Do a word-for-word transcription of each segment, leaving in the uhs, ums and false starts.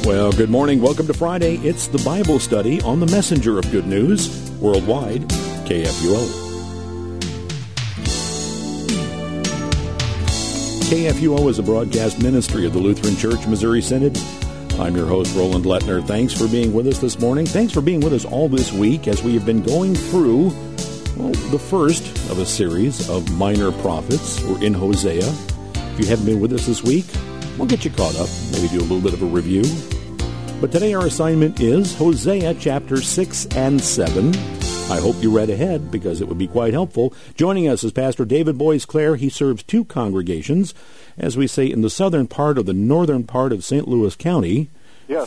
Well, good morning. Welcome to Friday. It's the Bible study on the messenger of good news worldwide, K F U O. K F U O is a broadcast ministry of the Lutheran Church Missouri Synod. I'm your host, Roland Lettner. Thanks for being with us this morning. Thanks for being with us all this week as we have been going through, well, the first of a series of minor prophets. We're in Hosea. If you haven't been with us this week, we'll get you caught up, maybe do a little bit of a review. But today our assignment is Hosea chapter six and seven. I hope you read ahead because it would be quite helpful. Joining us is Pastor David Boies Clare. He serves two congregations, as we say, in the southern part of the northern part of Saint Louis County. Yes.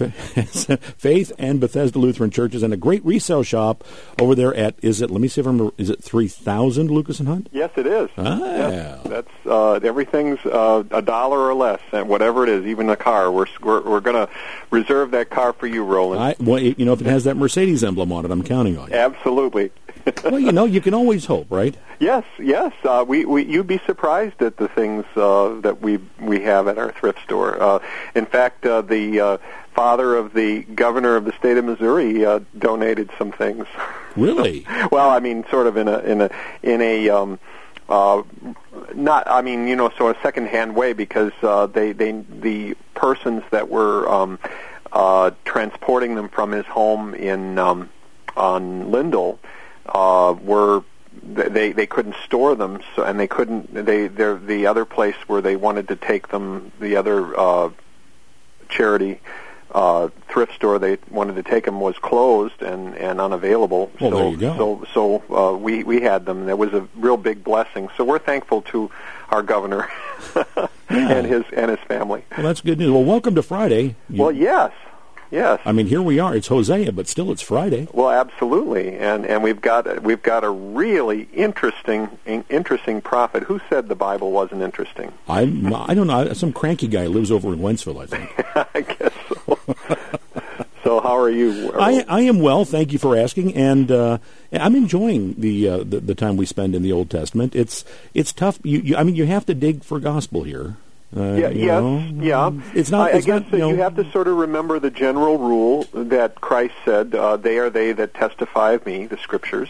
Faith and Bethesda Lutheran Churches, and a great resale shop over there at, is it, let me see if I'm, is it three thousand Lucas and Hunt? Yes, it is. Ah. Yes. That's, uh, everything's uh, a dollar or less, and whatever it is, even a car. We're we're, we're going to reserve that car for you, Roland. I, well, you know, if it has that Mercedes emblem on it, I'm counting on you. Absolutely. Well, you know, you can always hope, right? Yes, yes. Uh, we, we, you'd be surprised at the things uh, that we we have at our thrift store. Uh, in fact, uh, the uh, father of the governor of the state of Missouri uh, donated some things. Really? Well, I mean, sort of in a in a in a um, uh, not. I mean, you know, sort of secondhand way because uh, they they the persons that were um, uh, transporting them from his home in um, on Lindell. Uh, were they they couldn't store them, so, and they couldn't they they're the other place where they wanted to take them, the other uh, charity uh, thrift store they wanted to take them was closed and, and unavailable. Well, so there you go. so so uh, we we had them. It was a real big blessing. So we're thankful to our governor yeah. and his and his family. Well, that's good news. Well, welcome to Friday. You, well, yes. Yes. I mean, here we are. It's Hosea, but still it's Friday. Well, absolutely, and and we've got we've got a really interesting interesting prophet. Who said the Bible wasn't interesting? I I don't know. Some cranky guy lives over in Wentzville, I think. I guess so. So, how are you? I I am well. Thank you for asking, and uh, I'm enjoying the, uh, the the time we spend in the Old Testament. It's it's tough. You, you I mean, you have to dig for gospel here. Uh, yeah, you yes, know, yeah. It's not. I, It's I guess not, that you, know, you have to sort of remember the general rule that Christ said, uh, "They are they that testify of me," the Scriptures.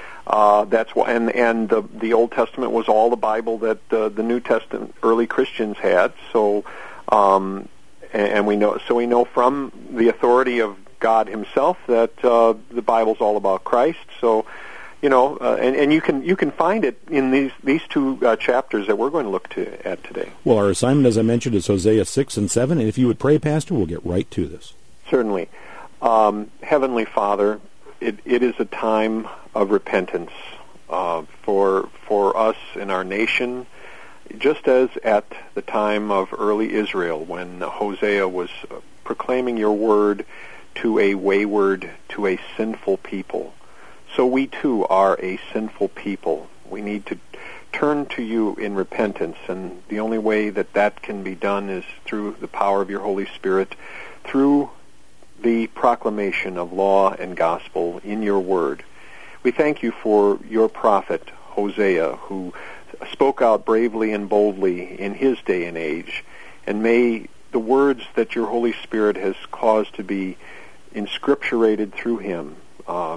Uh, that's why, and and the the Old Testament was all the Bible that uh, the New Testament early Christians had. So, um, and, and we know, so we know from the authority of God Himself that uh, the Bible's all about Christ. So. You know, uh, and, and you can you can find it in these these two uh, chapters that we're going to look to at today. Well, our assignment, as I mentioned, is Hosea six and seven, and if you would pray, Pastor, we'll get right to this. Certainly. Um, Heavenly Father, it, it is a time of repentance uh, for for us in our nation, just as at the time of early Israel when Hosea was proclaiming your word to a wayward, to a sinful people. So we, too, are a sinful people. We need to turn to you in repentance, and the only way that that can be done is through the power of your Holy Spirit, through the proclamation of law and gospel in your word. We thank you for your prophet, Hosea, who spoke out bravely and boldly in his day and age, and may the words that your Holy Spirit has caused to be inscripturated through him uh,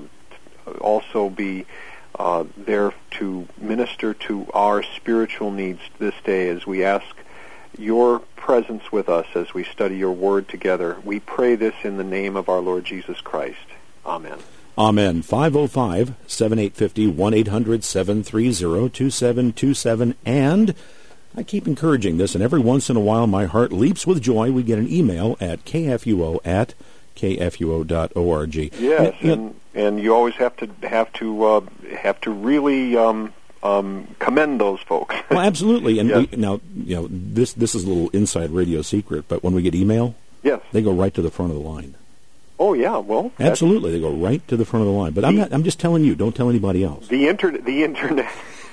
also be uh, there to minister to our spiritual needs this day as we ask your presence with us as we study your word together. We pray this in the name of our Lord Jesus Christ. Amen. Amen. five oh five, seven eight five oh, one eight hundred, seven three zero, two seven two seven. And I keep encouraging this, and every once in a while my heart leaps with joy. We get an email at kfuo at kfuo dot org. Yes, and, and, and you always have to have to uh, have to really um, um, commend those folks. Well, absolutely. And yes. we, now, you know, this this is a little inside radio secret, but when we get email, yes, they go right to the front of the line. Oh yeah, well, absolutely, they go right to the front of the line. But the, I'm not. I'm just telling you. Don't tell anybody else. The internet. The internet.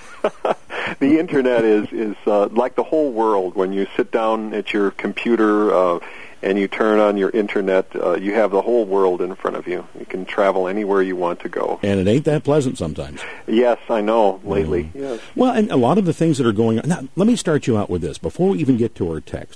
The internet is is uh, like the whole world. When you sit down at your computer uh, and you turn on your internet, uh, you have the whole world in front of you. You can travel anywhere you want to go. And it ain't that pleasant sometimes. Yes, I know, lately. Mm. Yes. Well, and a lot of the things that are going on. Now, let me start you out with this. Before we even get to our text,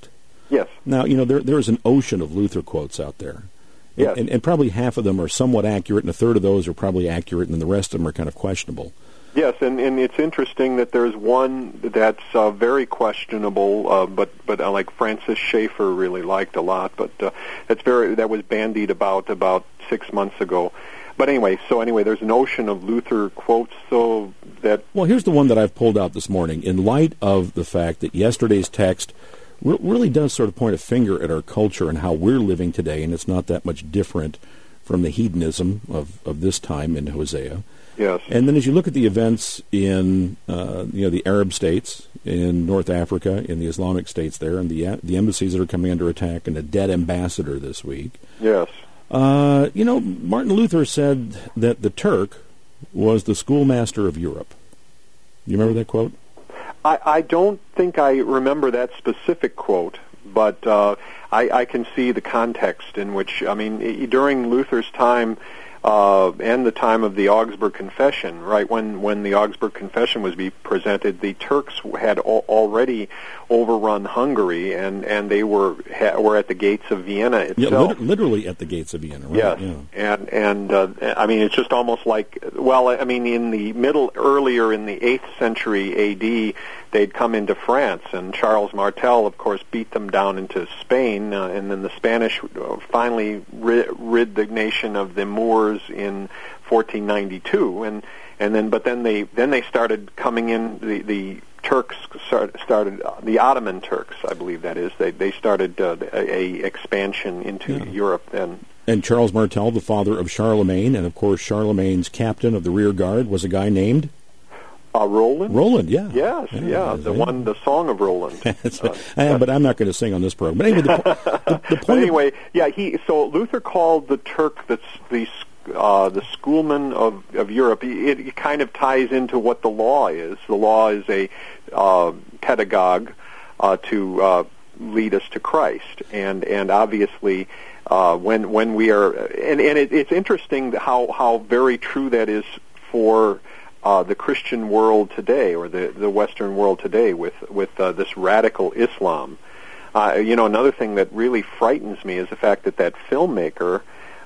Yes. Now, you know, there there is an ocean of Luther quotes out there. And, Yes. and, and probably half of them are somewhat accurate, and a third of those are probably accurate, and then the rest of them are kind of questionable. Yes, and, and it's interesting that there's one that's uh, very questionable, uh, but but uh, like Francis Schaeffer really liked a lot, but uh, that's very that was bandied about about six months ago. But anyway, so anyway, there's an ocean of Luther quotes, so that... Well, here's the one that I've pulled out this morning. In light of the fact that yesterday's text re- really does sort of point a finger at our culture and how we're living today, and it's not that much different from the hedonism of, of this time in Hosea. Yes. And then as you look at the events in uh, you know the Arab states, in North Africa, in the Islamic states there, and the the embassies that are coming under attack, and a dead ambassador this week. Yes. Uh, you know, Martin Luther said that the Turk was the schoolmaster of Europe. You remember that quote? I, I don't think I remember that specific quote, but uh, I, I can see the context in which, I mean, during Luther's time uh, and the time of the Augsburg Confession, right, when, when the Augsburg Confession was be presented, the Turks had al- already overrun Hungary, and, and they were ha- were at the gates of Vienna itself. Yeah, lit- literally at the gates of Vienna, right? Yes, yeah. and and uh, I mean, it's just almost like, well, I mean, in the middle, earlier in the eighth century A D, they'd come into France, and Charles Martel, of course, beat them down into Spain, uh, and then the Spanish finally rid, rid the nation of the Moors in fourteen ninety-two, and and then but then they then they started coming in. The the Turks started, started uh, the Ottoman Turks, I believe that is. They they started uh, a, a expansion into yeah. Europe then. And Charles Martel, the father of Charlemagne, and of course Charlemagne's captain of the rear guard was a guy named Uh, Roland? Roland, yeah. Yes, yeah, yeah the yeah. one, the Song of Roland. That's uh, right. uh, but I'm not going to sing on this program. But anyway, the, po- the, the point. But anyway, yeah, he. So Luther called the Turk the the uh, the schoolman of of Europe. It, it kind of ties into what the law is. The law is a uh, pedagogue uh, to uh, lead us to Christ, and and obviously. Uh, when when we are, and, and it, it's interesting how, how very true that is for uh, the Christian world today, or the, the Western world today, with with uh, this radical Islam. Uh, you know, another thing that really frightens me is the fact that that filmmaker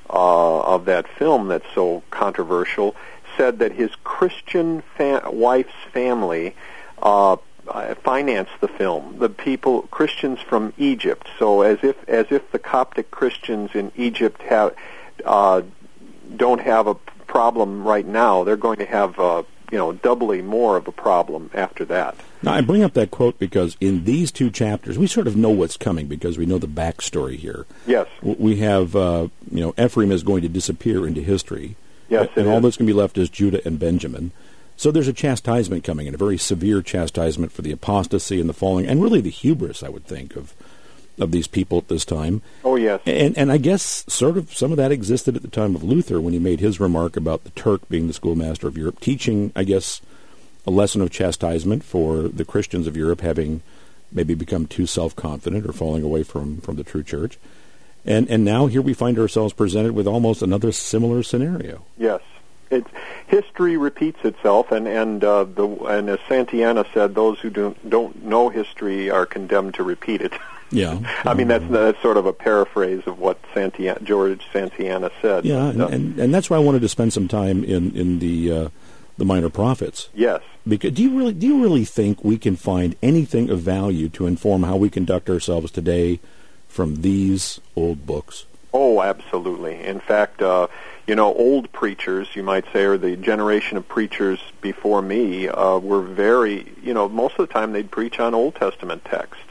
uh, of that film that's so controversial said that his Christian fa- wife's family uh, Uh, finance the film. The people, Christians from Egypt. So as if as if the Coptic Christians in Egypt have uh, don't have a problem right now, they're going to have uh, you know doubly more of a problem after that. Now I bring up that quote because in these two chapters we sort of know what's coming because we know the backstory here. Yes, we have uh, you know Ephraim is going to disappear into history. Yes, and it all is. that's going to be left is Judah and Benjamin. So there's a chastisement coming, and a very severe chastisement for the apostasy and the falling, and really the hubris, I would think, of of these people at this time. Oh, yes. And and I guess sort of some of that existed at the time of Luther when he made his remark about the Turk being the schoolmaster of Europe, teaching, I guess, a lesson of chastisement for the Christians of Europe having maybe become too self-confident or falling away from, from the true church. And and now here we find ourselves presented with almost another similar scenario. Yes. It, history repeats itself, and and uh, the and as Santayana said, those who don't don't know history are condemned to repeat it. Yeah, I mean that's that's sort of a paraphrase of what Santayana, George Santayana said. Yeah, but, and, uh, and and that's why I wanted to spend some time in in the uh, the Minor Prophets. Yes. Because do you really do you really think we can find anything of value to inform how we conduct ourselves today from these old books? Oh, absolutely. In fact, uh, you know, old preachers, you might say, or the generation of preachers before me, uh, were very, you know, most of the time they'd preach on Old Testament texts.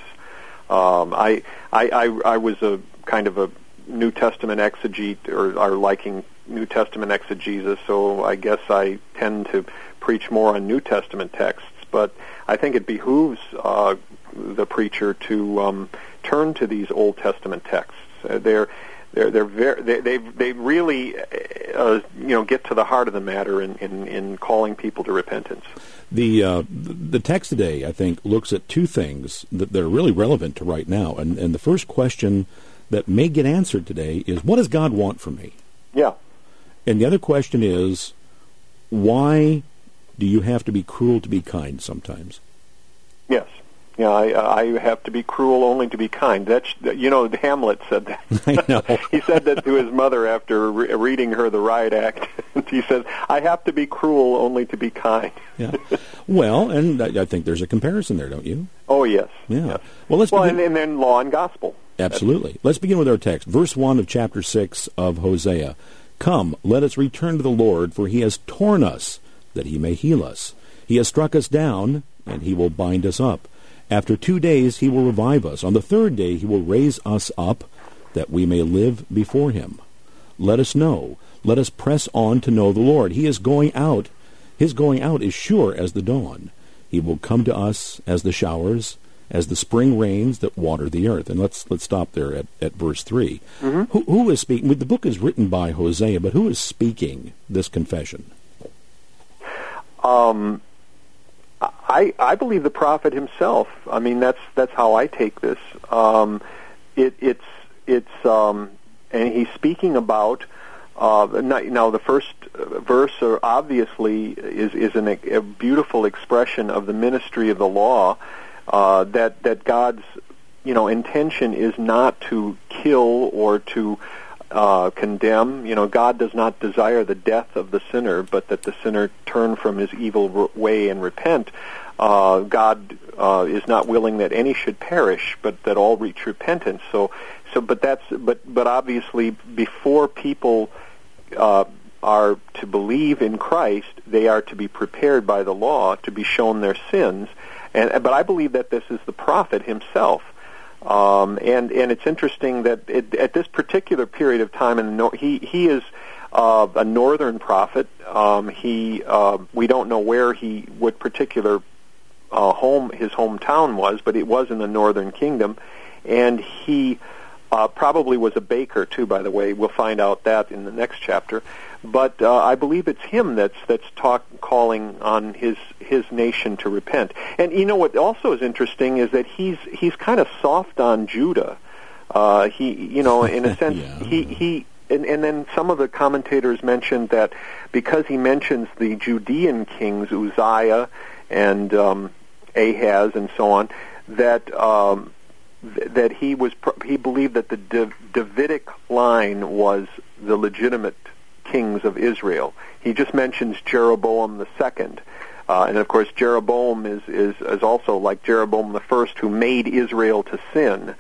Um, I, I, I, I was a kind of a New Testament exegete, or, or liking New Testament exegesis, so I guess I tend to preach more on New Testament texts. But I think it behooves uh, the preacher to um, turn to these Old Testament texts. Uh, they're They're they're very they they they really uh, you know get to the heart of the matter in, in, in calling people to repentance. The uh, the text today, I think, looks at two things that, that are really relevant to right now, and and the first question that may get answered today is, what does God want from me? Yeah. And the other question is, why do you have to be cruel to be kind sometimes? Yes. Yeah, I, I have to be cruel only to be kind. That's, you know, Hamlet said that. I know. He said that to his mother after re- reading her the Riot Act. He says, I have to be cruel only to be kind. Yeah. Well, and I, I think there's a comparison there, don't you? Oh, yes. Yeah. Yes. Well, let's well begin. and, and then law and gospel. Absolutely. That's... Let's begin with our text. Verse one of chapter six of Hosea. Come, let us return to the Lord, for he has torn us, that he may heal us. He has struck us down, and he will bind us up. After two days he will revive us. On the third day he will raise us up, that we may live before him. Let us know. Let us press on to know the Lord. He is going out. His going out is sure as the dawn. He will come to us as the showers, as the spring rains that water the earth. And let's let's stop there at, at verse three. Mm-hmm. Who, who is speaking? The book is written by Hosea, but who is speaking this confession? Um. I, I believe the prophet himself. I mean, that's that's how I take this. Um, it, it's it's um, and he's speaking about uh, now the first verse obviously is is an, a beautiful expression of the ministry of the law. Uh, that that God's you know intention is not to kill or to uh, condemn. You know, God does not desire the death of the sinner, but that the sinner turn from his evil way and repent. Uh, God uh, is not willing that any should perish, but that all reach repentance. So, so, but that's, but, but obviously, before people uh, are to believe in Christ, they are to be prepared by the law to be shown their sins. And, but I believe that this is the prophet himself. Um, and and it's interesting that it, at this particular period of time, in the nor- he he is uh, a northern prophet. Um, he uh, we don't know where he what particular uh, home his hometown was, but it was in the northern kingdom, and he uh, probably was a baker too. By the way, we'll find out that in the next chapter. But uh, I believe it's him that's that's talk, calling on his his nation to repent. And you know what also is interesting is that he's he's kind of soft on Judah. Uh, he you know in a sense yeah. he he and, and then some of the commentators mentioned that because he mentions the Judean kings Uzziah and um, Ahaz and so on, that um, th- that he was he believed that the Dav- Davidic line was the legitimate kings of Israel. He just mentions Jeroboam the second. Uh, and of course Jeroboam is, is, is also like Jeroboam the first who made Israel to sin.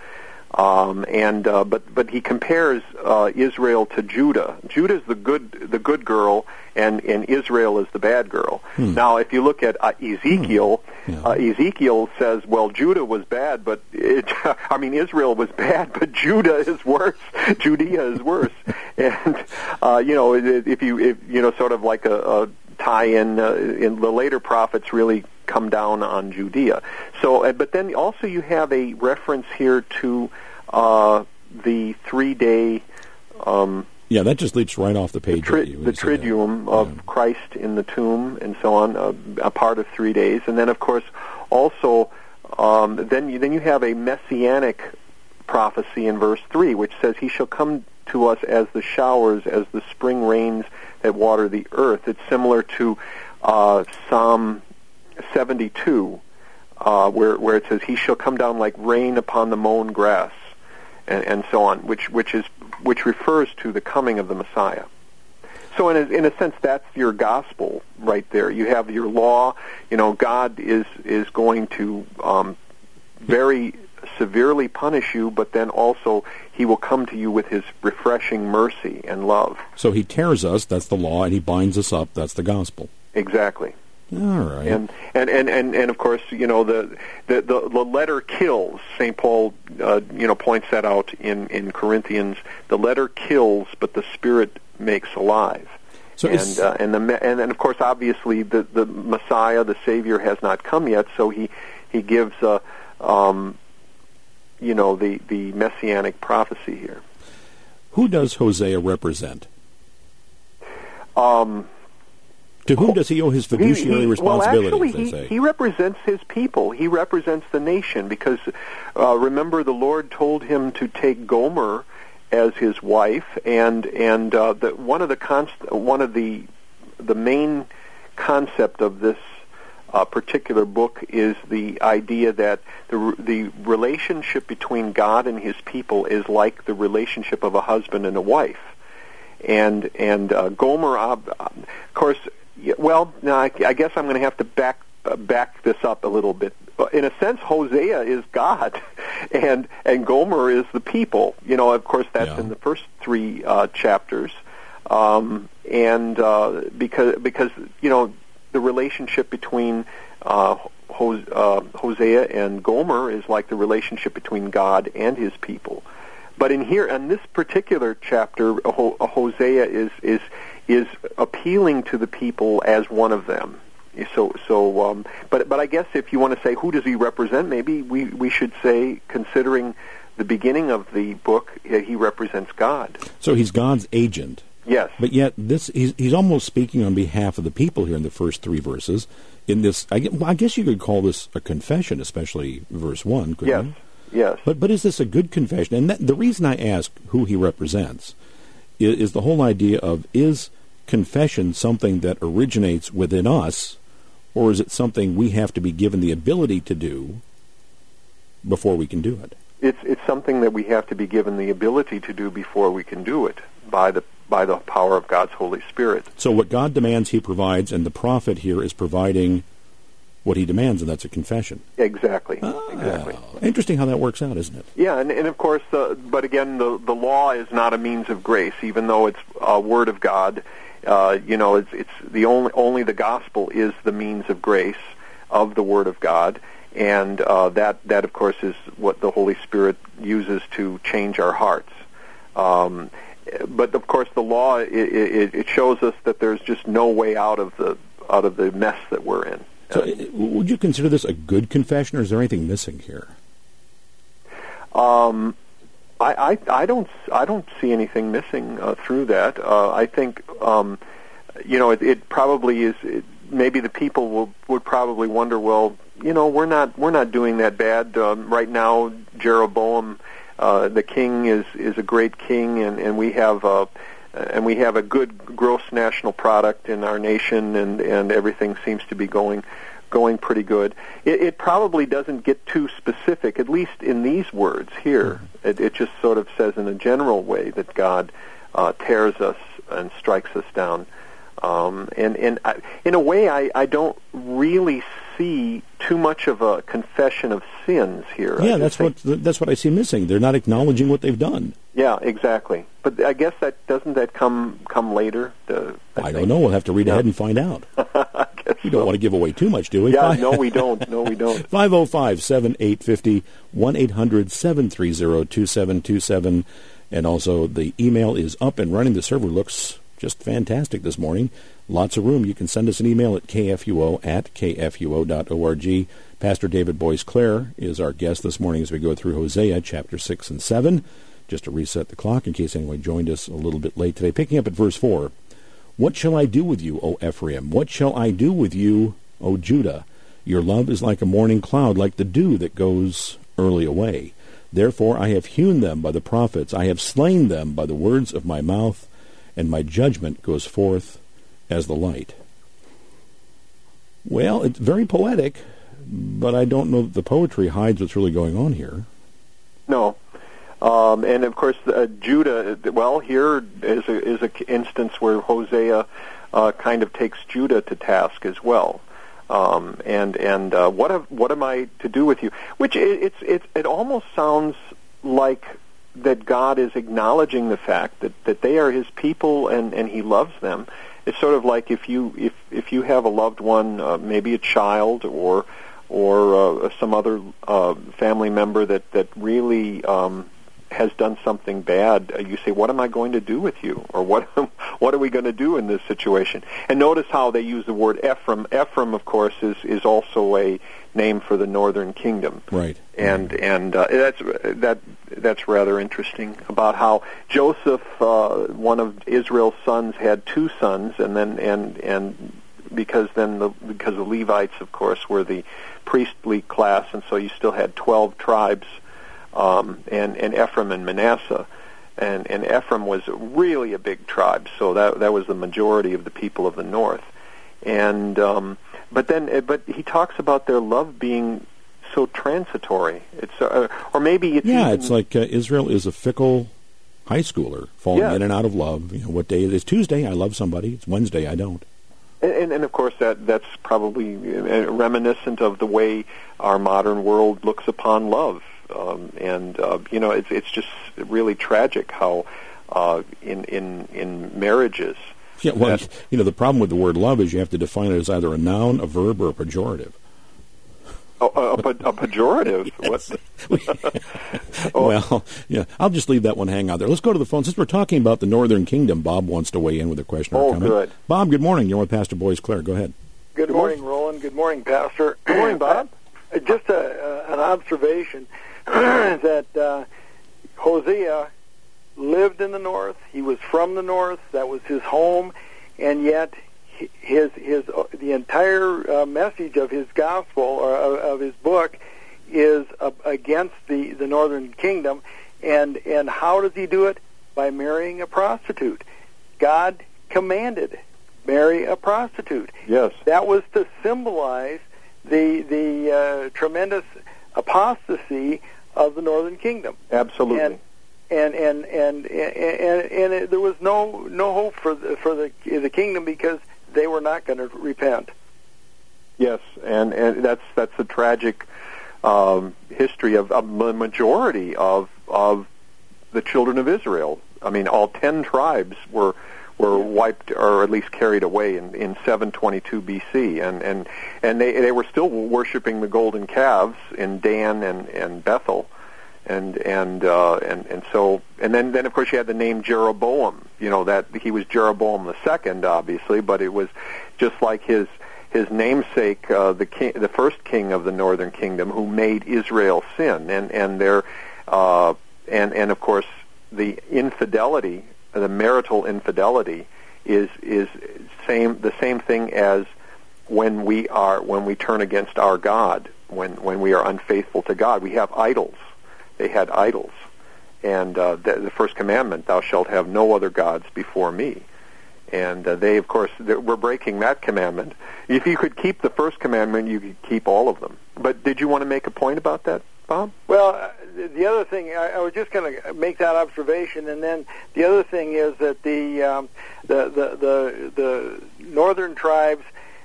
Um, and uh, but but he compares uh, Israel to Judah. Judah's the good the good girl, and, and Israel is the bad girl. Hmm. Now, if you look at uh, Ezekiel, hmm. yeah. uh, Ezekiel says, "Well, Judah was bad, but it, I mean Israel was bad, but Judah is worse. Judea is worse." And uh, you know, if you if you know, sort of like a, a tie-in uh, in the later prophets really come down on Judea. So, but then also you have a reference here to uh, the three-day. Um, yeah, that just leaps right off the page. The, tri- the Triduum that. of yeah. Christ in the tomb and so on, uh, a part of three days, and then of course also um, then you, then you have a messianic prophecy in verse three, which says, "He shall come to us as the showers, as the spring rains that water the earth." It's similar to uh, Psalm seventy-two, uh, where where it says, "He shall come down like rain upon the mown grass," and, and so on, which which is which refers to the coming of the Messiah. So in a, in a sense, that's your gospel right there. You have your law. You know, God is is going to um, very severely punish you, but then also he will come to you with his refreshing mercy and love. So he tears us, that's the law, and he binds us up, that's the gospel. Exactly. All right. And and, and, and, and of course, you know, the the, the, the letter kills. Saint Paul, uh, you know, points that out in, in Corinthians. The letter kills, but the Spirit makes alive. So and uh, and the and then of course, obviously, the, the Messiah, the Savior, has not come yet. So he he gives a um, you know, the, the messianic prophecy here. Who does Hosea represent? Um, to whom does he owe his fiduciary he, he, responsibilities, well, actually, they he, say? he represents his people. He represents the nation because, uh, remember, the Lord told him to take Gomer as his wife, and and uh, the, one of the const- one of the the main concept of this uh, particular book is the idea that the the relationship between God and His people is like the relationship of a husband and a wife, and and uh, Gomer, uh, of course. Well, now I, I guess I'm going to have to back uh, back this up a little bit. In a sense, Hosea is God, and and Gomer is the people. You know, of course, that's yeah. in the first three uh, chapters, um, and uh, because because you know the relationship between uh, Hos- uh, Hosea and Gomer is like the relationship between God and His people. But in here, in this particular chapter, Ho- Hosea is is is appealing to the people as one of them. So, so, um, but but I guess if you want to say who does he represent, maybe we, we should say, considering the beginning of the book, he represents God. So he's God's agent. Yes. But yet this he's, he's almost speaking on behalf of the people here in the first three verses. In this, I, well, I guess you could call this a confession, especially verse one, couldn't yes. you? Yes. But but is this a good confession? And that, the reason I ask who he represents is, is the whole idea of, is confession something that originates within us, or is it something we have to be given the ability to do before we can do it? It's it's something that we have to be given the ability to do before we can do it by the by the power of God's Holy Spirit. So what God demands, He provides, and the prophet here is providing what he demands, and that's a confession. Exactly. Ah, exactly. Interesting how that works out, isn't it? Yeah, and, and of course, uh, but again, the the law is not a means of grace, even though it's a word of God. Uh, you know, it's it's the only only the gospel is the means of grace of the Word of God, and uh, that that of course is what the Holy Spirit uses to change our hearts. Um, but of course, the law it, it, it shows us that there's just no way out of the out of the mess that we're in. So, would you consider this a good confession, or is there anything missing here? Um, I, I, I don't I don't see anything missing uh, through that. Uh, I think um, you know it, it probably is. It, maybe the people will, would probably wonder, well, you know, we're not we're not doing that bad um, right now. Jeroboam, uh, the king, is is a great king, and, and we have uh, and we have a good gross national product in our nation, and, and everything seems to be going going pretty good. It, it probably doesn't get too specific, at least in these words here. Mm-hmm. It, it just sort of says in a general way that God uh, tears us and strikes us down. Um, and and I, in a way, I, I don't really see too much of a confession of sins here. Yeah, that's think. what that's what I see missing. They're not acknowledging what they've done. Yeah, exactly. But I guess that doesn't that come come later? The, I, I don't know. We'll have to read yeah. ahead and find out. I guess we don't so. want to give away too much, do we? Yeah, no, we don't. No, we don't. five oh five, seven eight five oh, one eight hundred, seven three zero, two seven two seven. And also the email is up and running. The server looks just fantastic this morning. Lots of room. You can send us an email at k f u o at k f u o dot org. Pastor David Boyce Clare is our guest this morning as we go through Hosea chapter six and seven. Just to reset the clock in case anyone joined us a little bit late today. Picking up at verse four. What shall I do with you, O Ephraim? What shall I do with you, O Judah? Your love is like a morning cloud, like the dew that goes early away. Therefore I have hewn them by the prophets. I have slain them by the words of my mouth, and my judgment goes forth as the light. Well, it's very poetic, but I don't know that the poetry hides what's really going on here. No. Um, and of course, uh, Judah, well, here is a, is an instance where Hosea uh, kind of takes Judah to task as well. Um, and and uh, what have, what am I to do with you? Which it, it's it's it almost sounds like that God is acknowledging the fact that, that they are His people and, and He loves them. It's sort of like if you if if you have a loved one, uh, maybe a child or or uh, some other uh, family member that that really um, has done something bad, uh, you say, "What am I going to do with you?" Or what what are we going to do in this situation? And notice how they use the word Ephraim. Ephraim, of course, is is also a name for the northern kingdom. Right. And and uh, that's that that's rather interesting about how Joseph, uh, one of Israel's sons, had two sons, and then and and because then the because the Levites, of course, were the priestly class, and so you still had twelve tribes, um, and and Ephraim and Manasseh, and and Ephraim was really a big tribe, so that that was the majority of the people of the north, and um, but then, but he talks about their love being so transitory. It's uh, or maybe it's yeah, even, it's like uh, Israel is a fickle high schooler falling yes. in and out of love. You know, what day it is? Tuesday, I love somebody. It's Wednesday, I don't. And, and, and of course, that that's probably reminiscent of the way our modern world looks upon love. Um, and uh, you know, it's it's just really tragic how uh, in in in marriages. Yeah, well, that, you know, the problem with the word love is you have to define it as either a noun, a verb, or a pejorative. Oh, a, a, a pejorative. What? Well, yeah, I'll just leave that one hang out there. Let's go to the phone. Since we're talking about the Northern Kingdom, Bob wants to weigh in with a question or oh, comment. good. Bob, good morning. You're with Pastor Boyce Clare. Go ahead. Good, good morning, morning, Roland. Good morning, Pastor. Good morning, Bob. Uh, just a, uh, an observation that uh, Hosea lived in the north. He was from the north. That was his home, and yet his his uh, the entire uh, message of his gospel or of, of his book is uh, against the, the northern kingdom. And and how does he do it? By marrying a prostitute. God commanded, marry a prostitute. Yes, that was to symbolize the the uh, tremendous apostasy of the northern kingdom. Absolutely. And and and and and, and, and it, there was no no hope for the, for the the kingdom because they were not going to repent. Yes, and, and that's that's the tragic um, history of a majority of of the children of Israel. I mean, all ten tribes were were wiped or at least carried away in, in seven twenty-two B C, and and and they they were still worshiping the golden calves in Dan and, and Bethel. And and uh, and and so and then, then of course you had the name Jeroboam. You know that he was Jeroboam the second, obviously, but it was just like his his namesake, uh, the king, the first king of the northern kingdom, who made Israel sin. And and their uh, and and of course the infidelity, the marital infidelity, is is same the same thing as when we are when we turn against our God, when when we are unfaithful to God, we have idols. They had idols, and uh, the, the first commandment, "Thou shalt have no other gods before me." And uh, they, of course, were breaking that commandment. If you could keep the first commandment, you could keep all of them. But did you want to make a point about that, Bob? Well, uh, the other thing, I, I was just going to make that observation, and then the other thing is that the um, the, the the the northern tribes,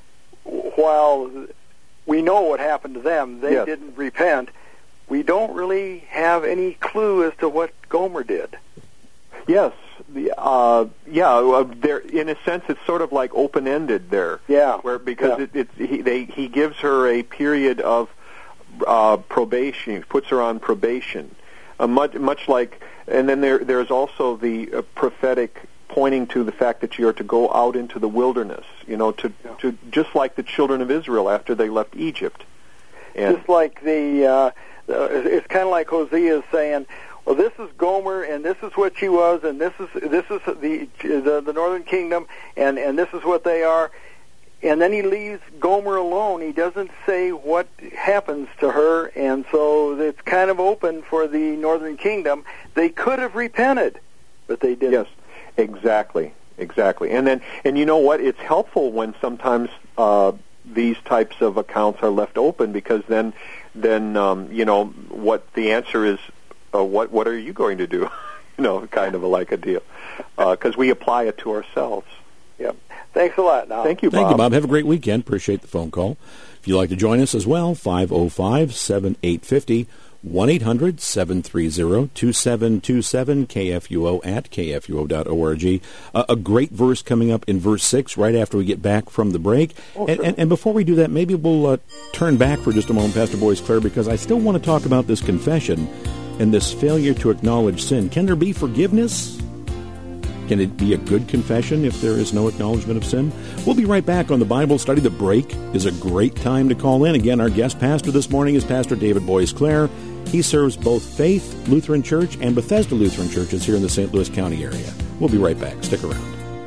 while we know what happened to them, they yes. didn't repent. We don't really have any clue as to what Gomer did. Yes, the uh, yeah. Uh, there, in a sense, it's sort of like open-ended there. Yeah, where because yeah. it, it's he they he gives her a period of uh, probation. He puts her on probation, uh, much much like, and then there there's also the uh, prophetic pointing to the fact that you are to go out into the wilderness. You know, to yeah. to just like the children of Israel after they left Egypt. And just like the. Uh, Uh, it's kind of like Hosea is saying, "Well, this is Gomer, and this is what she was, and this is this is the the, the northern kingdom, and, and this is what they are." And then he leaves Gomer alone. He doesn't say what happens to her, and so it's kind of open for the northern kingdom. They could have repented, but they didn't. Yes, exactly, exactly. And then, and you know what? It's helpful when sometimes uh, these types of accounts are left open, because then. then um, you know what the answer is. Uh, what what are you going to do? you know, kind of a, like a deal, because uh, we apply it to ourselves. Yep. Thanks a lot. Now. Thank you, Bob. Thank you, Bob. Have a great weekend. Appreciate the phone call. If you'd like to join us as well, five oh five, seven eight five oh, one eight hundred, seven three zero, two seven two seven, K F U O at K F U O dot org. Uh, a great verse coming up in verse six right after we get back from the break. Oh, and, sure. and, and before we do that, maybe we'll uh, turn back for just a moment, Pastor Boyce Clare, because I still want to talk about this confession and this failure to acknowledge sin. Can there be forgiveness? Can it be a good confession if there is no acknowledgement of sin? We'll be right back on the Bible Study. The break is a great time to call in. Again, our guest pastor this morning is Pastor David Boyce Clare. He serves both Faith Lutheran Church and Bethesda Lutheran Churches here in the Saint Louis County area. We'll be right back. Stick around.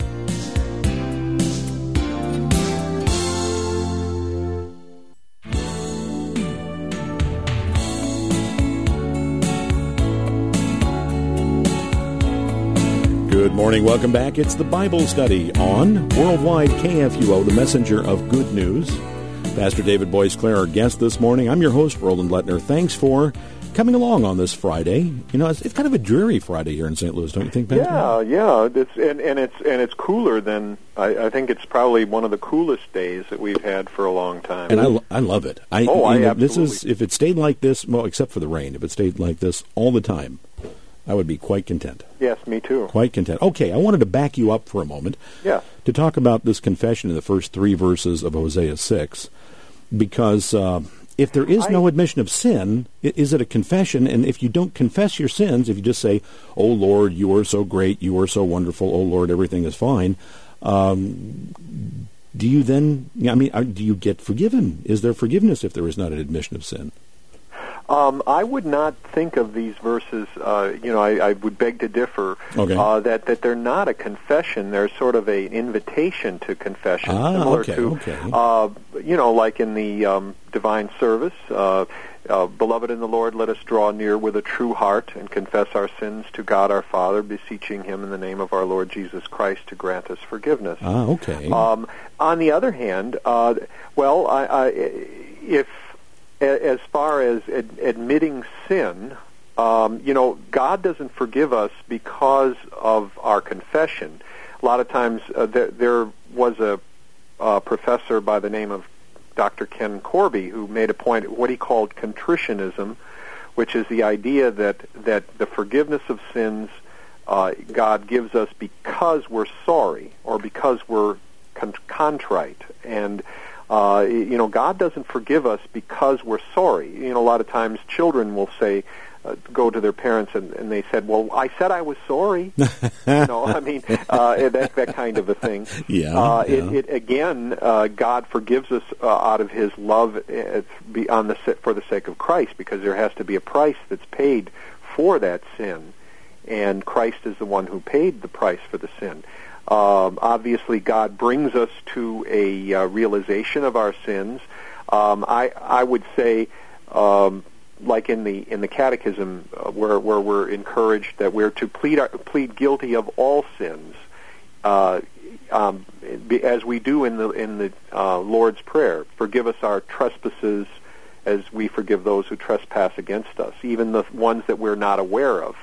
Good morning. Welcome back. It's the Bible Study on Worldwide K F U O, the messenger of good news. Pastor David Boyce-Clare, our guest this morning. I'm your host, Roland Lettner. Thanks for coming along on this Friday. You know, it's, it's kind of a dreary Friday here in Saint Louis, don't you think, Pastor? Yeah, yeah. It's, and, and it's and it's cooler than I, I think it's probably one of the coolest days that we've had for a long time. And I, I love it. I, oh, I know, absolutely. This is if it stayed like this, well, except for the rain. If it stayed like this all the time, I would be quite content. Yes, me too. Quite content. Okay, I wanted to back you up for a moment. Yeah. To talk about this confession in the first three verses of Hosea six, because uh, if there is I, no admission of sin, is it a confession? And if you don't confess your sins, if you just say, "Oh Lord, you are so great, you are so wonderful, oh Lord, everything is fine," um, do you then? I mean, do you get forgiven? Is there forgiveness if there is not an admission of sin? Um, I would not think of these verses, uh, you know, I, I would beg to differ, okay. uh, that, that they're not a confession. They're sort of an invitation to confession, ah, similar okay, to, okay. Uh, you know, like in the um, divine service, uh, uh, Beloved in the Lord, let us draw near with a true heart and confess our sins to God our Father, beseeching Him in the name of our Lord Jesus Christ to grant us forgiveness. Ah, okay. Um, on the other hand, uh, well, I, I, if... as far as ad- admitting sin, um, you know, God doesn't forgive us because of our confession. A lot of times uh, there, there was a uh, professor by the name of Doctor Ken Corby who made a point at what he called contritionism, which is the idea that, that the forgiveness of sins uh, God gives us because we're sorry or because we're con- contrite. And Uh, you know, God doesn't forgive us because we're sorry. You know, a lot of times children will say, uh, go to their parents and, and they said, well, I said I was sorry. you know, I mean, uh, that, that kind of a thing. Yeah. Uh, yeah. It, it, again, uh, God forgives us uh, out of His love uh, be on the for the sake of Christ, because there has to be a price that's paid for that sin, and Christ is the one who paid the price for the sin. Um, obviously, God brings us to a uh, realization of our sins. Um, I, I would say, um, like in the in the Catechism, uh, where where we're encouraged that we're to plead our, plead guilty of all sins, uh, um, as we do in the in the uh, Lord's Prayer. Forgive us our trespasses, as we forgive those who trespass against us, even the ones that we're not aware of.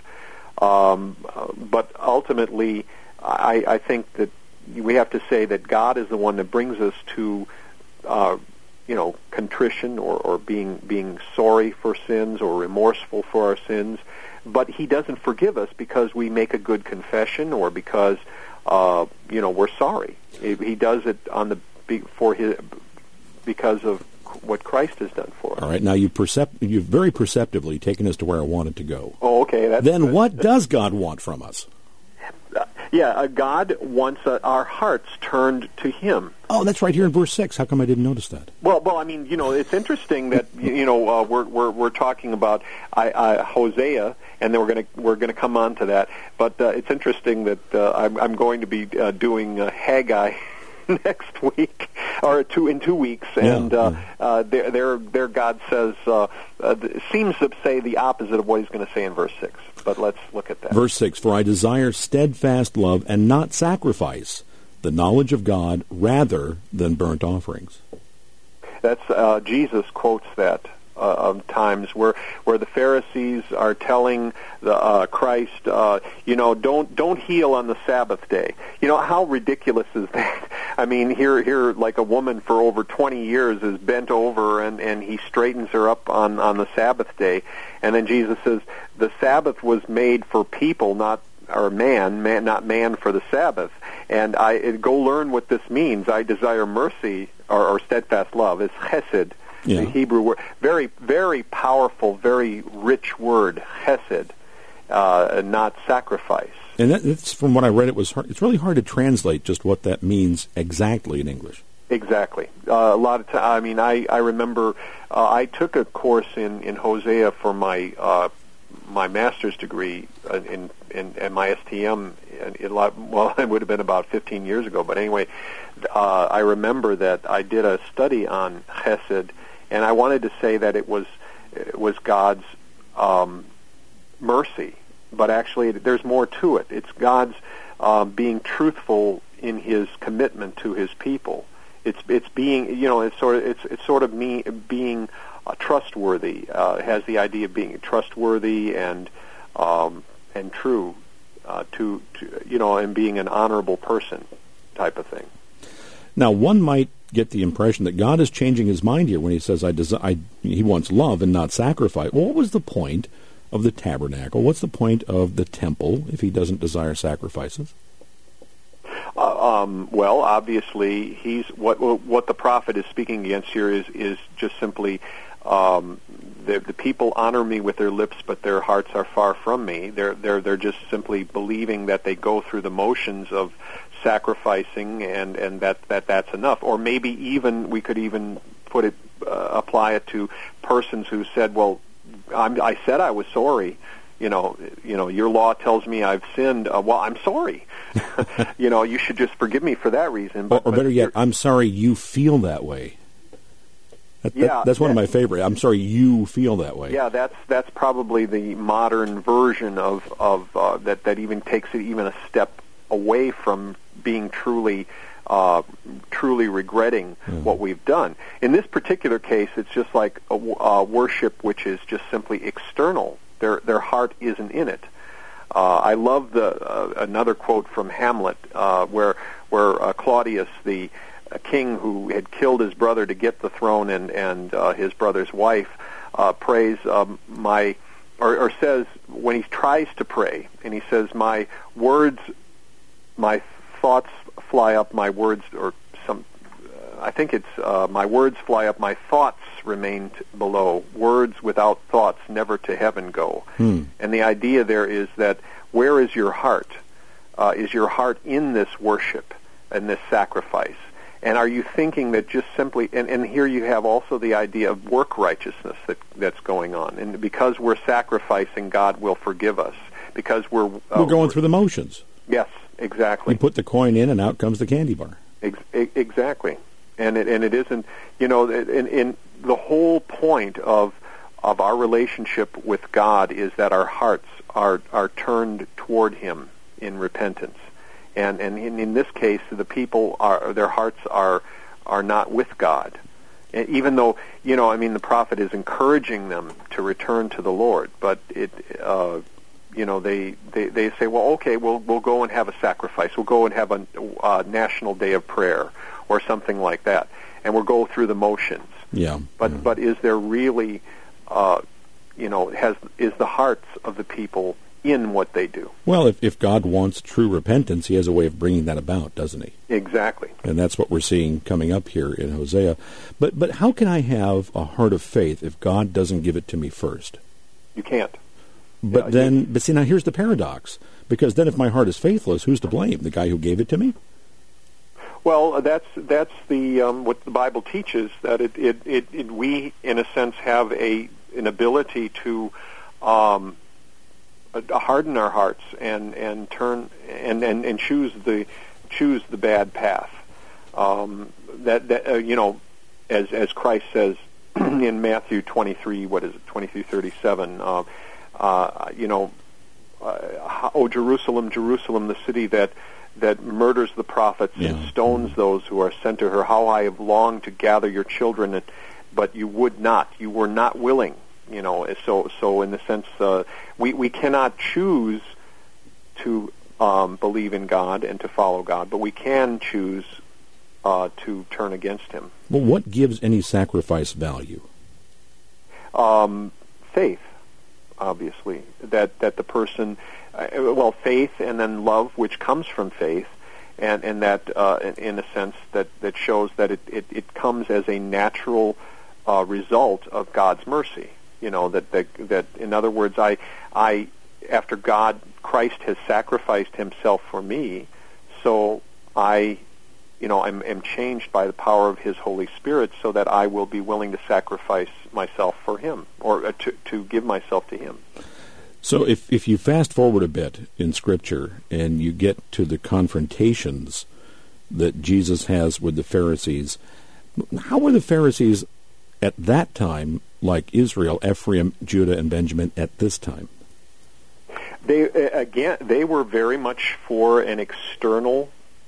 Um, but ultimately, I, I think that we have to say that God is the one that brings us to, uh, you know, contrition or, or being being sorry for sins or remorseful for our sins. But He doesn't forgive us because we make a good confession or because, uh, you know, we're sorry. He does it on the for his because of what Christ has done for us. All right. Now you percept you've very perceptively taken us to where I wanted to go. Oh, okay. That's then good. What does God want from us? Yeah, uh, God wants uh, our hearts turned to Him. Oh, that's right here in verse six. How come I didn't notice that? Well, well, I mean, you know, it's interesting that you, you know uh, we're we're we're talking about I, I, Hosea, and then we're going to we're going to come on to that. But uh, it's interesting that uh, I'm, I'm going to be uh, doing uh, Haggai next week, or two in two weeks, and yeah, uh, yeah. uh, there, there, there, God says uh, uh, seems to say the opposite of what He's going to say in verse six. But let's look at that. Verse six: For I desire steadfast love and not sacrifice, the knowledge of God rather than burnt offerings. That's uh, Jesus quotes that. Uh, of times where where the Pharisees are telling the uh, Christ, uh, you know, don't don't heal on the Sabbath day. You know, how ridiculous is that? I mean, here here like a woman for over twenty years is bent over and and He straightens her up on on the Sabbath day, and then Jesus says the Sabbath was made for people, not or man, man not man for the Sabbath. And I it, go learn what this means. I desire mercy or, or steadfast love is chesed. Yeah. The Hebrew word, very, very powerful, very rich word, chesed, uh, not sacrifice. And that, it's, from what I read, it was hard, it's really hard to translate just what that means exactly in English. Exactly. Uh, a lot of time. I mean, I I remember uh, I took a course in, in Hosea for my uh, my master's degree in in, in my S T M. In, in, well, it would have been about fifteen years ago, but anyway, uh, I remember that I did a study on chesed. And I wanted to say that it was it was God's um, mercy, but actually there's more to it. It's God's um, being truthful in His commitment to His people, it's it's being you know it's sort of it's it's sort of me being uh, trustworthy. Uh, it has the idea of being trustworthy and um, and true uh, to, to you know and being an honorable person type of thing. Now, one might get the impression that God is changing his mind here when he says, "I, desi- I he wants love and not sacrifice." Well, what was the point of the tabernacle? What's the point of the temple if he doesn't desire sacrifices? Uh, um, well, obviously, he's what what the prophet is speaking against here is is just simply um, the the people honor me with their lips, but their hearts are far from me. They're they're they're just simply believing that they go through the motions of sacrificing, and, and that, that that's enough. Or maybe even we could even put it, uh, apply it to persons who said, "Well, I'm, I said I was sorry. You know, you know, your law tells me I've sinned. Uh, well, I'm sorry. you know, you should just forgive me for that reason." But, or, or better yet, I'm sorry you feel that way. That, yeah, that, that's one that, of my favorite. I'm sorry you feel that way. Yeah, that's that's probably the modern version of of uh, that that even takes it even a step away from being truly uh, truly regretting mm. what we've done. In this particular case, it's just like a, a worship which is just simply external. Their their heart isn't in it. Uh, I love the uh, another quote from Hamlet uh, where where uh, Claudius, the uh, king who had killed his brother to get the throne, and and uh, his brother's wife, uh, prays um, my or, or says when he tries to pray, and he says, "My words, my thoughts fly up, my words," or some, uh, I think it's, uh, "My words fly up, my thoughts remain t- below. Words without thoughts never to heaven go." Hmm. And the idea there is that where is your heart? Uh, is your heart in this worship and this sacrifice? And are you thinking that just simply, and, and here you have also the idea of work righteousness that that's going on. And because we're sacrificing, God will forgive us. Because we're... Uh, we're going we're, through the motions. Yes, exactly. You put the coin in and out comes the candy bar. Ex- exactly. And it, and it isn't, you know, in, in the whole point of of our relationship with God is that our hearts are are turned toward Him in repentance. And and in, in this case, the people are their hearts are are not with God, and even though you know, I mean, the prophet is encouraging them to return to the Lord, but it, uh, you know, they, they they say, well, okay, we'll we'll go and have a sacrifice, we'll go and have a uh, national day of prayer or something like that, and we'll go through the motions. Yeah. But yeah. but is there really, uh, you know, has is the hearts of the people in what they do? Well, if, if God wants true repentance, He has a way of bringing that about, doesn't He? Exactly. And that's what we're seeing coming up here in Hosea. But but how can I have a heart of faith if God doesn't give it to me first? You can't. But yeah, then, you, but see, now here's the paradox. Because then if my heart is faithless, who's to blame? The guy who gave it to me? Well, that's that's the um, what the Bible teaches, that it, it, it, it we, in a sense, have a an ability to um, harden our hearts and, and turn and, and, and choose the choose the bad path. Um, that that uh, you know, as as Christ says in Matthew twenty-three, what is it, twenty-three thirty-seven? Uh, uh, you know, uh, "O Jerusalem, Jerusalem, the city that that murders the prophets yeah. and stones mm-hmm. those who are sent to her. How I have longed to gather your children, but you would not. You were not willing." You know, so so in the sense, uh, we we cannot choose to um, believe in God and to follow God, but we can choose uh, to turn against Him. Well, what gives any sacrifice value? Um, faith, obviously, that that the person, uh, well, faith and then love, which comes from faith, and and that uh, in, in a sense that that shows that it it, it comes as a natural uh, result of God's mercy. You know, that, that that in other words, I I after God Christ has sacrificed Himself for me, so I, you know, I'm, am changed by the power of His Holy Spirit, so that I will be willing to sacrifice myself for Him, or uh, to to give myself to Him. So if if you fast forward a bit in Scripture and you get to the confrontations that Jesus has with the Pharisees, how were the Pharisees at that time like Israel, Ephraim, Judah, and Benjamin at this time? They again, they were very much for an external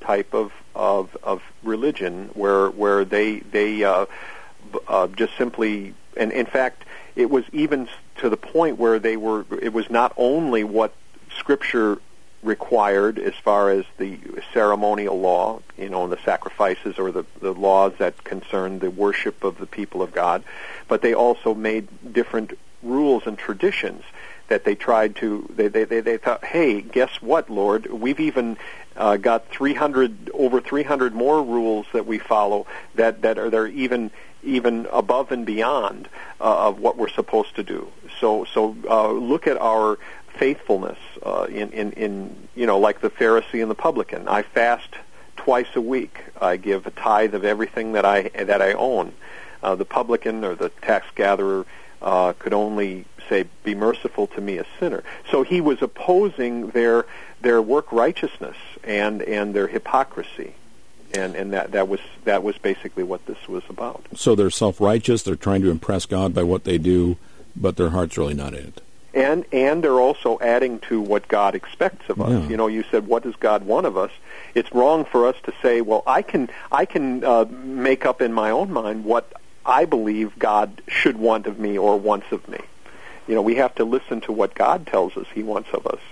type of of, of religion where where they they uh, uh, just simply, and in fact, it was even to the point where they were. It was not only what Scripture required as far as the ceremonial law, you know, the sacrifices or the, the laws that concern the worship of the people of God, but they also made different rules and traditions that they tried to, they they, they, they thought, hey, guess what, Lord, we've even uh, got three hundred, over three hundred more rules that we follow that, that are they're even even above and beyond uh, of what we're supposed to do. So, so uh, look at our faithfulness uh, in, in, in, you know, like the Pharisee and the publican. I fast twice a week. I give a tithe of everything that I that I own. Uh, the publican or the tax gatherer uh, could only say, "Be merciful to me, a sinner." So he was opposing their their work righteousness and and their hypocrisy. And and that, that was that was basically what this was about. So they're self-righteous. They're trying to impress God by what they do, but their heart's really not in it. And and they're also adding to what God expects of us. Yeah. You know, you said, what does God want of us? It's wrong for us to say, well, I can I can uh, make up in my own mind what I believe God should want of me or wants of me. You know, we have to listen to what God tells us He wants of us.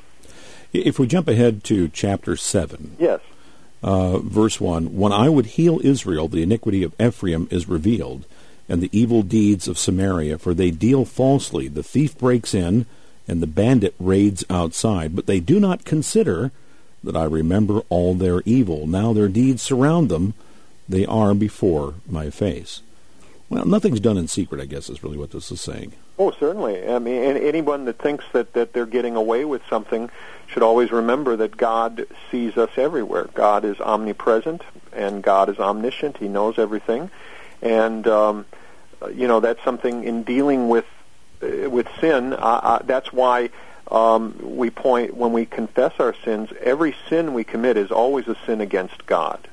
If we jump ahead to chapter seven. Yes. Uh, verse one, when I would heal Israel, the iniquity of Ephraim is revealed, and the evil deeds of Samaria, for they deal falsely. The thief breaks in, and the bandit raids outside. But they do not consider that I remember all their evil. Now their deeds surround them. They are before my face. Well, nothing's done in secret, I guess, is really what this is saying. Oh, certainly. I mean, and anyone that thinks that, that they're getting away with something should always remember that God sees us everywhere. God is omnipresent, and God is omniscient. He knows everything. And, um, you know, that's something in dealing with uh, with sin. Uh, uh, that's why um, we point, when we confess our sins, every sin we commit is always a sin against God.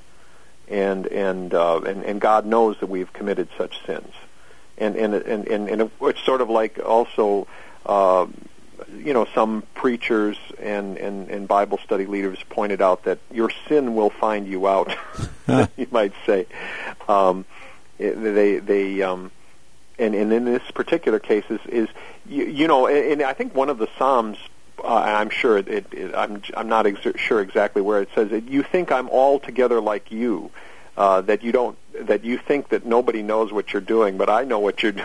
And and uh, and, and God knows that we've committed such sins. And and and and, and it's sort of like also, uh, you know, some preachers and, and, and Bible study leaders pointed out that your sin will find you out. You might say, um, they they um, and, and in this particular case is, is you, you know, and I think one of the Psalms, uh, I'm sure it, it, it I'm I'm not ex- sure exactly where it says it. You think I'm altogether like you. Uh, that you don't, that you think that nobody knows what you're doing, but I know what you're doing,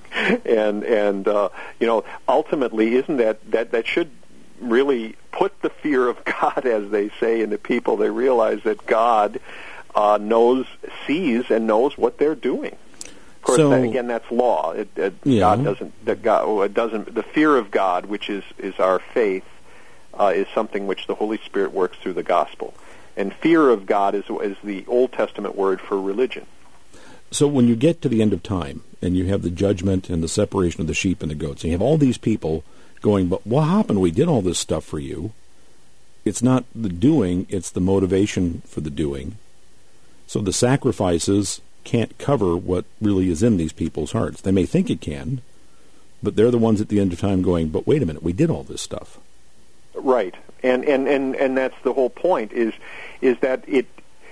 and and uh, you know, ultimately, isn't that that that should really put the fear of God, as they say, into people? They realize that God uh, knows, sees, and knows what they're doing. Of course, so, that, again, that's law. It, it, yeah. God doesn't. That God well, it doesn't. The fear of God, which is is our faith, uh, is something which the Holy Spirit works through the gospel. And fear of God is, is the Old Testament word for religion. So when you get to the end of time, and you have the judgment and the separation of the sheep and the goats, and you have all these people going, but what happened? We did all this stuff for you. It's not the doing, it's the motivation for the doing. So the sacrifices can't cover what really is in these people's hearts. They may think it can, but they're the ones at the end of time going, but wait a minute, we did all this stuff. Right. And, and, and, and that's the whole point, is is that it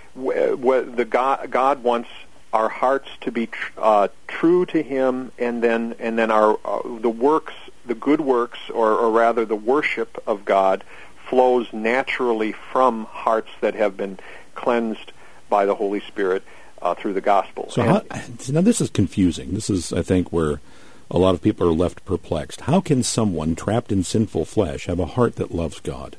w- w- the God, God wants our hearts to be tr- uh, true to Him, and then and then our uh, the works, the good works, or, or rather the worship of God, flows naturally from hearts that have been cleansed by the Holy Spirit uh, through the gospel. So and, how, now this is confusing. This is, I think, where a lot of people are left perplexed. How can someone trapped in sinful flesh have a heart that loves God?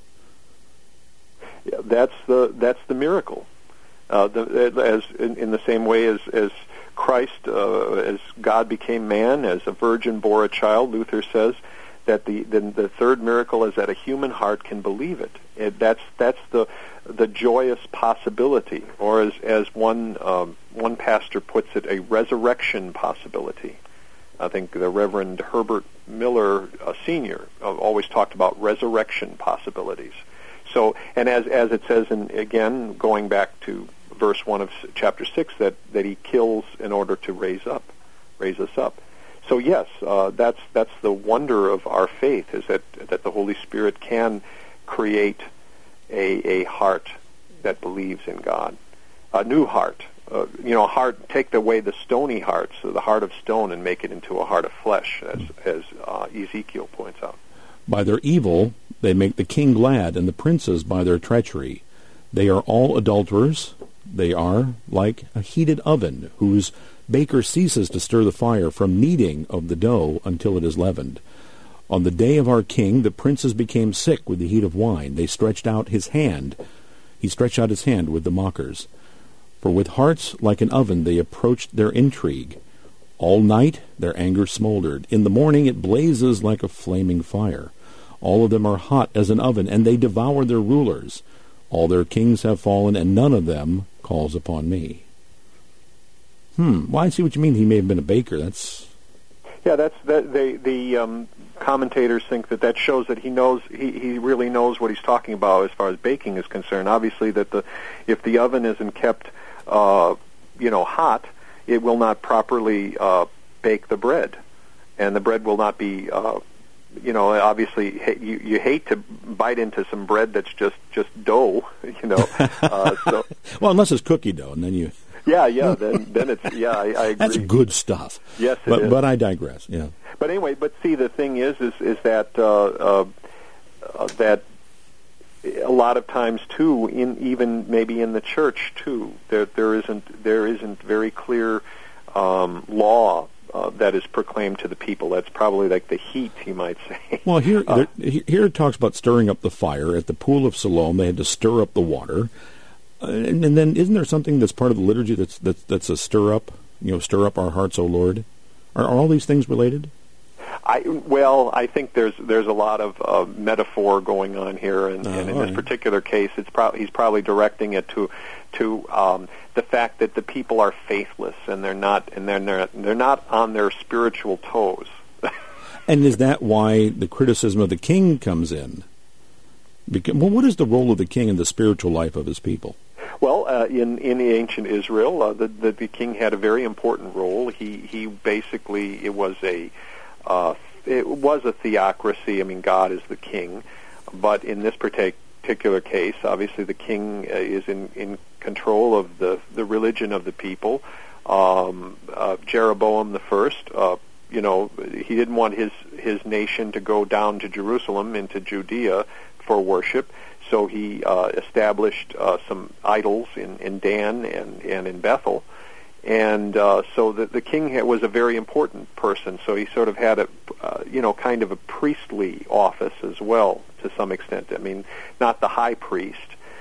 Yeah, that's the that's the miracle. Uh, the, as in, in the same way as as Christ, uh, as God became man, as a virgin bore a child. Luther says that the, the the third miracle is that a human heart can believe it. it that's that's the the joyous possibility, or as as one um, one pastor puts it, a resurrection possibility. I think the Reverend Herbert Miller, uh, Senior, uh, always talked about resurrection possibilities. So, and as as it says, in again going back to verse one of chapter six, that, that He kills in order to raise up, raise us up. So yes, uh, that's that's the wonder of our faith, is that that the Holy Spirit can create a a heart that believes in God. A new heart. Uh, you know, heart. Take away the stony heart, so the heart of stone, and make it into a heart of flesh, as as uh, Ezekiel points out. By their evil, they make the king glad, and the princes by their treachery. They are all adulterers. They are like a heated oven, whose baker ceases to stir the fire from kneading of the dough until it is leavened. On the day of our king, the princes became sick with the heat of wine. They stretched out his hand. He stretched out his hand with the mockers. For with hearts like an oven they approached their intrigue. All night their anger smoldered. In the morning it blazes like a flaming fire. All of them are hot as an oven, and they devour their rulers. All their kings have fallen, and none of them calls upon me. Hmm. Well, I see what you mean. He may have been a baker. That's yeah. That's that. They the um, commentators think that that shows that he knows. He he really knows what he's talking about as far as baking is concerned. Obviously, that the if the oven isn't kept, uh, you know, hot, it will not properly uh, bake the bread, and the bread will not be. Uh, You know, obviously, you, you hate to bite into some bread that's just, just dough. You know, uh, so well, unless it's cookie dough, and then you. Yeah, yeah. Then, then it's yeah. I, I agree. That's good stuff. Yes, it but is. but I digress. Yeah. But anyway, but see, the thing is, is is that uh, uh, uh, that a lot of times too, in even maybe in the church too, there there isn't there isn't very clear um, law. Uh, that is proclaimed to the people. That's probably like the heat, you might say. Well, here uh, there, here it talks about stirring up the fire. At the pool of Siloam, they had to stir up the water. Uh, and, and then isn't there something that's part of the liturgy that's that's, that's a stir up? You know, stir up our hearts, O Lord. Are, are all these things related? I well, I think there's there's a lot of uh, metaphor going on here, and, Oh, and in all this right. particular case, it's pro- he's probably directing it to to um, the fact that the people are faithless and they're not and they're not, they're not on their spiritual toes. And is that why the criticism of the king comes in? Because, well, what is the role of the king in the spiritual life of his people? Well, uh, in in the ancient Israel, uh, the, the the king had a very important role. He he basically it was a uh, it was a theocracy. I mean, God is the king, but in this particular case, obviously the king uh, is in, in control of the the religion of the people. Um, uh, Jeroboam the first, uh, you know, he didn't want his his nation to go down to Jerusalem into Judea for worship. So he uh, established uh, some idols in, in Dan and, and in Bethel. And uh, so the, the king ha- was a very important person. So he sort of had a, uh, you know, kind of a priestly office as well to some extent. I mean, not the high priest.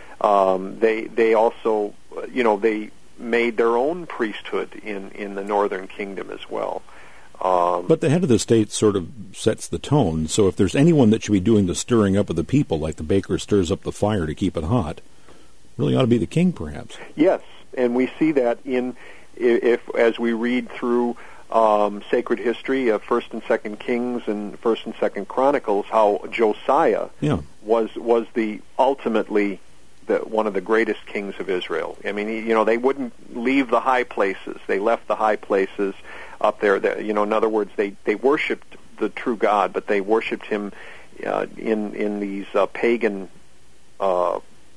Um, they they also, you know, they made their own priesthood in, in the northern kingdom as well. Um, But the head of the state sort of sets the tone. So if there's anyone that should be doing the stirring up of the people, like the baker stirs up the fire to keep it hot, really ought to be the king, perhaps. Yes, and we see that in if as we read through um, sacred history of First and Second Kings and First and Second Chronicles, how Josiah Yeah. was was the ultimately the one of the greatest kings of Israel. I mean, he, you know, they wouldn't leave the high places; they left the high places up there. That, you know, in other words, they they worshipped the true God, but they worshipped him uh, in in these uh, pagan uh,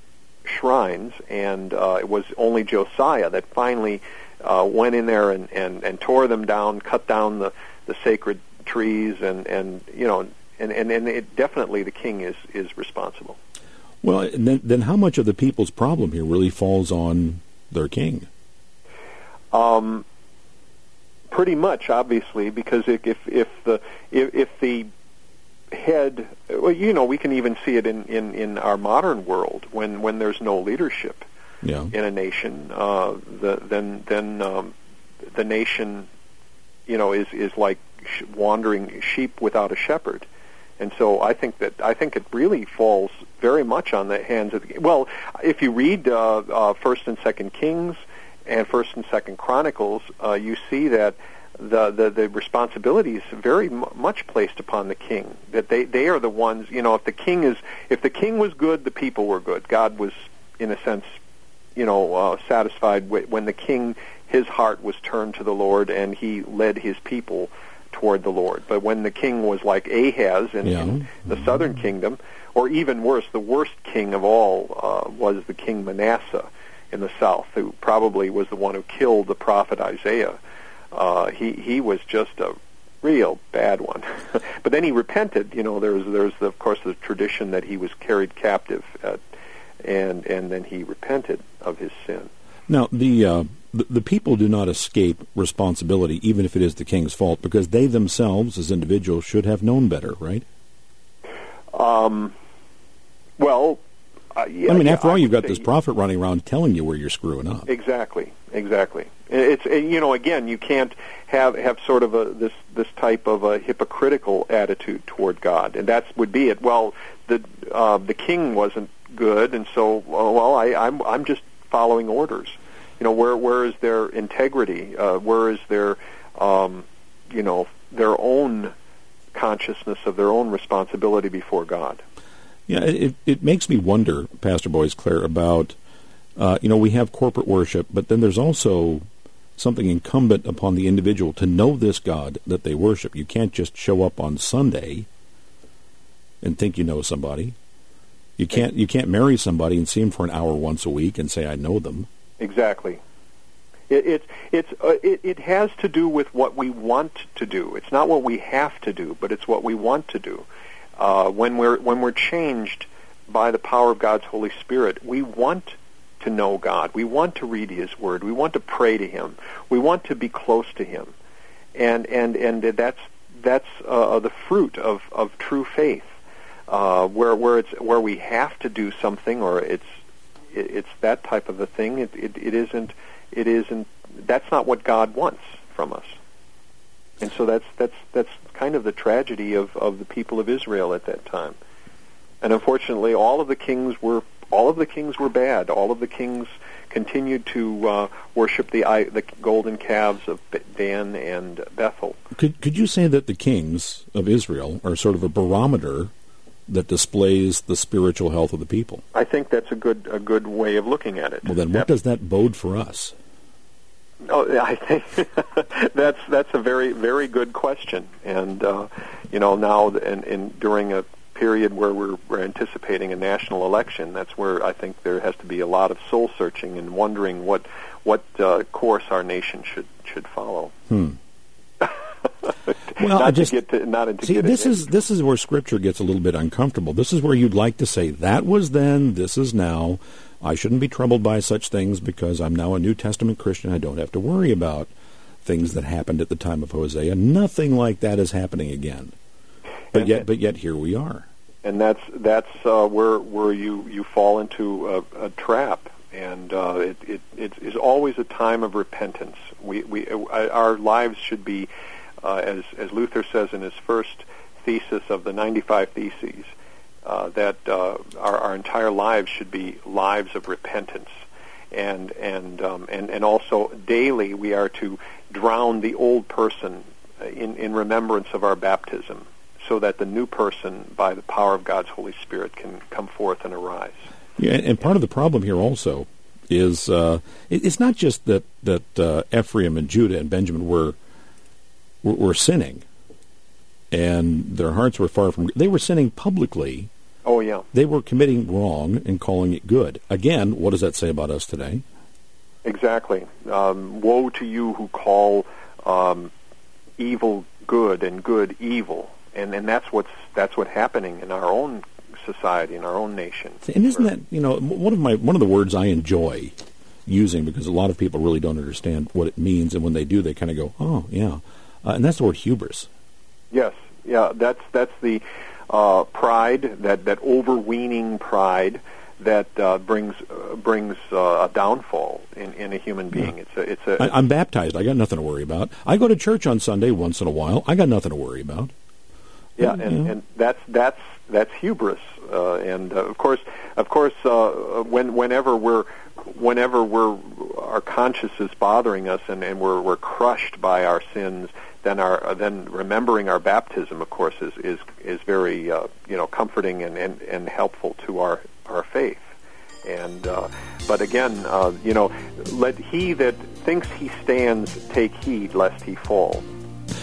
shrines, and uh, it was only Josiah that finally uh, went in there and, and, and tore them down, cut down the, the sacred trees, and, and you know, and, and, and it, definitely the king is, is responsible. Well, then, then how much of the people's problem here really falls on their king? Um, pretty much, obviously, because if if, if the if, if the head, well, you know, we can even see it in, in, in our modern world when, when there's no leadership Yeah. in a nation. Uh, the, then then um, the nation, you know, is is like sh- wandering sheep without a shepherd. And so I think that I think it really falls very much on the hands of the. Well, if you read uh, uh, First and Second Kings and First and Second Chronicles, uh, you see that the, the the responsibility is very m- much placed upon the king. That they they are the ones. You know, if the king is if the king was good, the people were good. God was, in a sense, you know, uh, satisfied with, when the king, his heart was turned to the Lord, and he led his people toward the Lord. But when the king was like Ahaz in, yeah. in the southern kingdom, or even worse, the worst king of all uh, was the king Manasseh in the south, who probably was the one who killed the prophet Isaiah. Uh, he he was just a real bad one. But then he repented. You know, there's there's the, of course the tradition that he was carried captive, at, and and then he repented of his sin. Now the, uh, the the people do not escape responsibility, even if it is the king's fault, because they themselves, as individuals, should have known better, right? Um. Well, uh, yeah. I mean, yeah, after all, I you've got say, this prophet running around telling you where you're screwing up. Exactly, exactly. It's you know, again, you can't have have sort of a this this type of a hypocritical attitude toward God, and that would be it. Well, the uh, the king wasn't good, and so well, I, I'm I'm just following orders. You know, where where is their integrity? Uh, where is their um, you know their own consciousness of their own responsibility before God? Yeah, it it makes me wonder, Pastor Boisclair, about, uh, you know, we have corporate worship, but then there's also something incumbent upon the individual to know this God that they worship. You can't just show up on Sunday and think you know somebody. You can't you can't marry somebody and see them for an hour once a week and say, I know them. Exactly. It it it's uh, it, it has to do with what we want to do. It's not what we have to do, but it's what we want to do. Uh, when we're when we're changed by the power of God's Holy Spirit, we want to know God. We want to read His Word. We want to pray to Him. We want to be close to Him, and and and that's that's uh, the fruit of, of true faith. Uh, where where it's where we have to do something, or it's it, it's that type of a thing. It, it it isn't it isn't. That's not what God wants from us. And so that's that's that's kind of the tragedy of, of the people of Israel at that time. And unfortunately, all of the kings were all of the kings were bad. All of the kings continued to uh, worship the the golden calves of Dan and Bethel. Could could you say that the kings of Israel are sort of a barometer that displays the spiritual health of the people? I think that's a good a good way of looking at it. Well, then, what yep. does that bode for us? Oh, I think that's that's a very very good question, and uh, you know now and, and during a period where we're, we're anticipating a national election, that's where I think there has to be a lot of soul searching and wondering what what uh, course our nation should should follow. Hmm. Well, not I just to get to, not to see get this in. is this is where Scripture gets a little bit uncomfortable. This is where you'd like to say that was then, this is now. I shouldn't be troubled by such things because I'm now a New Testament Christian. I don't have to worry about things that happened at the time of Hosea. Nothing like that is happening again. But and, yet, but yet, here we are. And that's that's uh, where where you, you fall into a, a trap. And uh, it, it it is always a time of repentance. We we our lives should be, uh, as as Luther says in his first thesis of the ninety-five Theses. Uh, that uh, our, our entire lives should be lives of repentance, and and um, and and also daily we are to drown the old person in, in remembrance of our baptism, so that the new person, by the power of God's Holy Spirit, can come forth and arise. Yeah, and part of the problem here also is uh, it's not just that that uh, Ephraim and Judah and Benjamin were were, were sinning, and their hearts were far from. They were sinning publicly. Oh, yeah. They were committing wrong and calling it good. Again, what does that say about us today? Exactly. Um, woe to you who call um, evil good and good evil, and and that's what's that's what's happening in our own society, in our own nation. And isn't that, you know, one of my one of the words I enjoy using, because a lot of people really don't understand what it means, and when they do, they kind of go, oh, yeah, uh, and that's the word hubris. Yes, yeah, that's that's the. Uh, pride, that, that overweening pride that uh, brings uh, brings uh, a downfall in, in a human being. Yeah. It's a, it's a. I, I'm baptized. I got nothing to worry about. I go to church on Sunday once in a while. I got nothing to worry about. Yeah, and, and, and that's that's that's hubris. Uh, and uh, of course, of course, uh, when whenever we're whenever we're our conscience is bothering us, and, and we're we're crushed by our sins. Then our uh, then remembering our baptism, of course, is is is very uh, you know comforting and, and, and helpful to our, our faith. And uh, but again, uh, you know, let he that thinks he stands take heed lest he fall.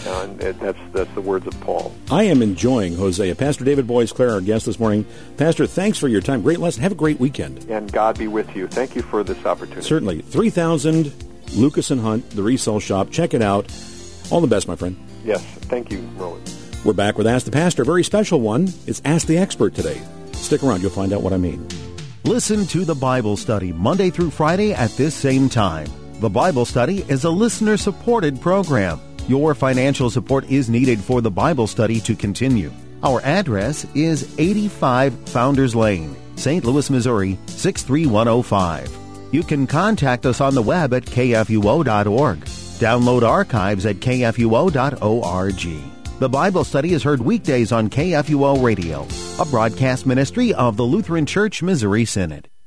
Uh, and that's that's the words of Paul. I am enjoying Hosea. Pastor David Boies-Clare, our guest this morning. Pastor, thanks for your time. Great lesson. Have a great weekend. And God be with you. Thank you for this opportunity. Certainly. three thousand Lucas and Hunt, the resale shop. Check it out. All the best, my friend. Yes. Thank you, Roland. We're back with Ask the Pastor, a very special one. It's Ask the Expert today. Stick around. You'll find out what I mean. Listen to the Bible Study Monday through Friday at this same time. The Bible Study is a listener-supported program. Your financial support is needed for the Bible Study to continue. Our address is eighty-five Founders Lane, Saint Louis, Missouri, six three one oh five. You can contact us on the web at k f u o dot org. Download archives at k f u o dot org. The Bible Study is heard weekdays on K F U O Radio, a broadcast ministry of the Lutheran Church Missouri Synod.